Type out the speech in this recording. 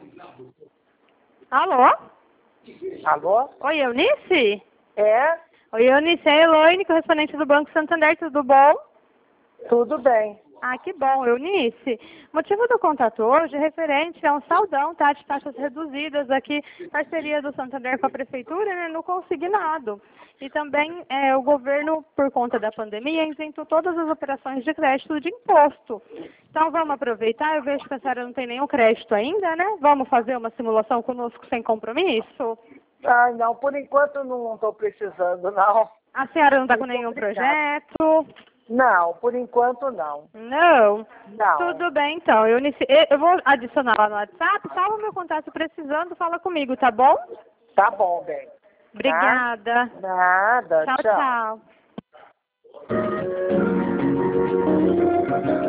Alô? Alô? Oi, Eunice? É? Oi, Eunice, é a Elaine, correspondente do Banco Santander, tudo bom? Tudo bem. Ah, que bom, Eunice. Motivo do contato hoje é referente a um saldão, tá, de taxas reduzidas aqui, parceria do Santander com a Prefeitura, né, no consignado. E também o governo, por conta da pandemia, isentou todas as operações de crédito de imposto. Então vamos aproveitar, eu vejo que a senhora não tem nenhum crédito ainda, né? Vamos fazer uma simulação conosco sem compromisso? Ai, não, por enquanto não estou precisando, não. A senhora não está com Muito nenhum obrigada. projeto? Não, por enquanto não. Não? Não. Tudo bem, então. Eu vou adicionar lá no WhatsApp, salva o meu contato precisando, fala comigo, tá bom? Tá bom, bem. Obrigada. Nada, Tchau, tchau. tchau.